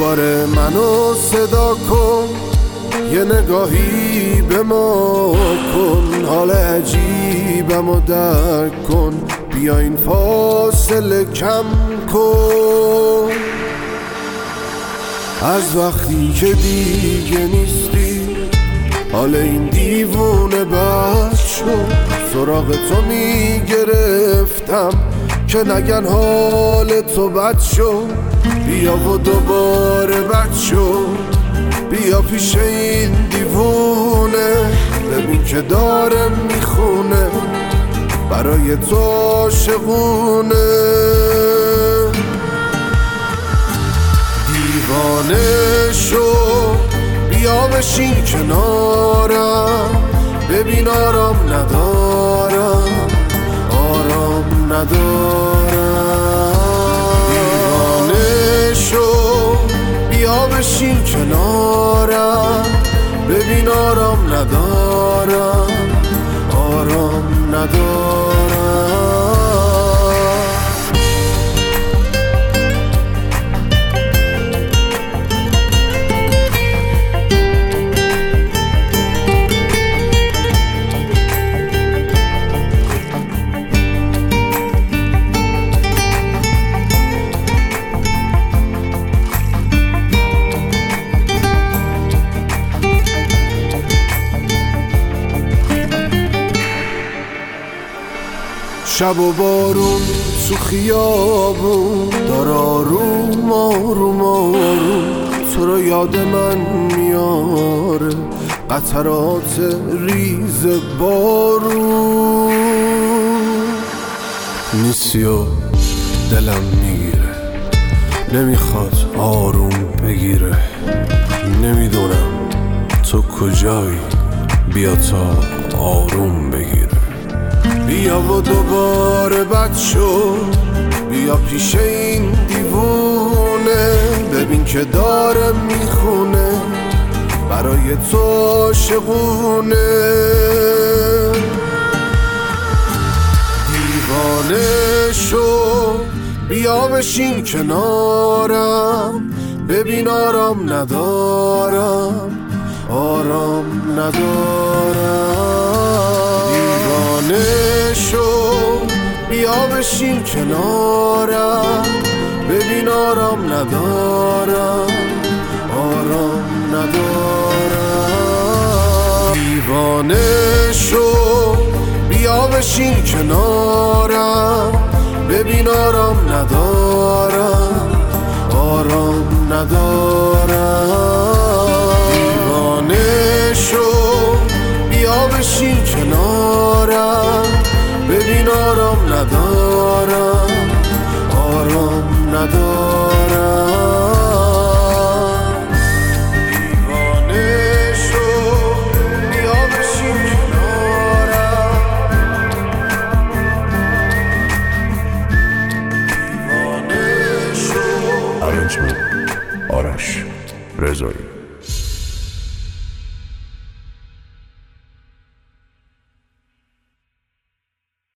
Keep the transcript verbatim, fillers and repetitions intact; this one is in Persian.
دوباره منو صدا کن، یه نگاهی به ما کن، حال عجیبم و درک کن، بیا این فاصله کم کن. از وقتی که دیگه نیستی حال این دیوونه بد شد، سراغ تو میگرفتم که نگن حال تو بد شد. بیا و دوباره بد شد، بیا پیش این دیوونه، ببین که داره میخونه برای تو عاشقونه. دیوانه شو بیا بشین کنارم، ببین آرام ندارم، آرام ندارم. دیوانه شو بیا بشین کنارم، ببین آرام ندارم، آرام ندارم. شب و بارون تو خیابون دار آروم آروم آروم تو رو یاد من میاره، قطرات ریز بارون. نیستی و دلم میگیره، نمیخواد آروم بگیره، نمیدونم تو کجایی، بیا تا آروم بگیره. بیا و دوباره بد شد، بیا پیش این دیوونه، ببین که داره میخونه برای تو عاشقونه. دیوانه شو بیا بشین کنارم، ببین آرام ندارم، آرام ندارم. دیوانه شو بیا بشین کنارم، ببین آرام ندارم، آرام ندارم. دیوانه شو بیا بشین کنارم، ببین آرام ندارم، آرام ندارم. دیوانه شو بیا بشین کنارم، ببین آرام ندارم، آرام ندارم.